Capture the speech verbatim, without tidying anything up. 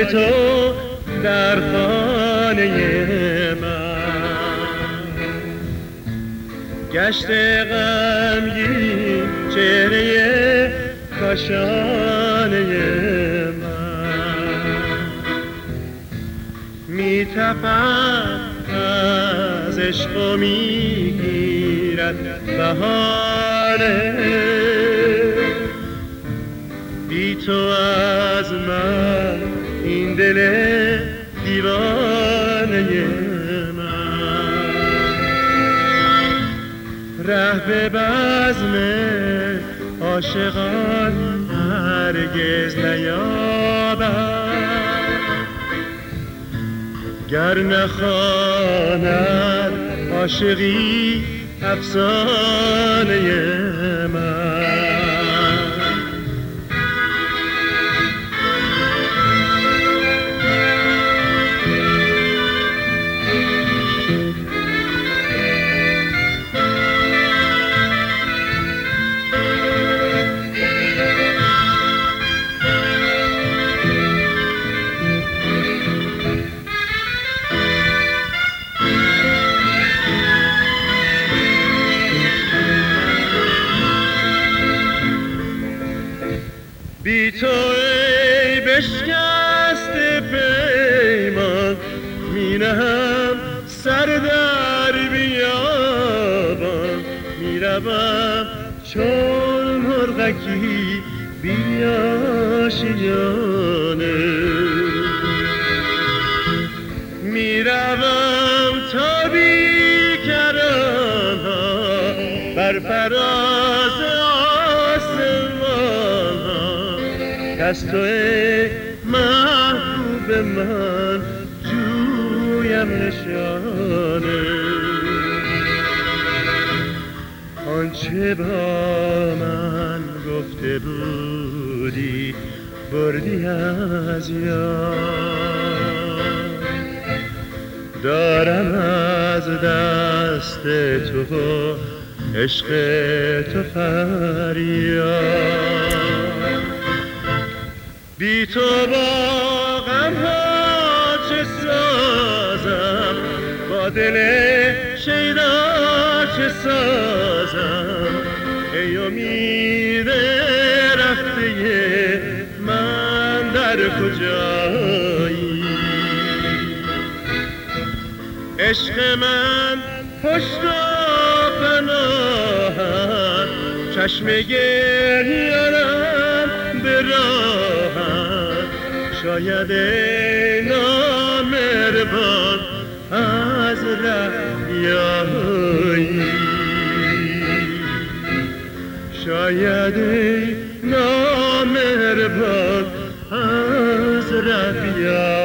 جای تو در خانه من. گشت غمگین چهره کاشانه من، می تپد از عشق و می گیرد بهانه. بی تو از من این دل دیوانه من، ره به بزم عاشقان هرگز نیابد، گر نخواند عاشقی افسانه من. بی تو ای بشکسته پیمان، می نهم سر در بیابان. می روم چون مرغکی بی آشیانه، می روم تا بیکران ها بر فراز از تو ای محبوب من جویم نشانه. آنچه با من گفته بودی بردی از یاد، دارم از دست تو عشق تو فریاد. بی تو با غم ها چه سازم، با دل شیدا چه سازم. ای امید رفته من در کجایی، عشق من پشت و پناهم، چشم گریانم به راهم. شاید ای نامهربان از ره بیایی، شاید ای نامهربان از ره بیایی.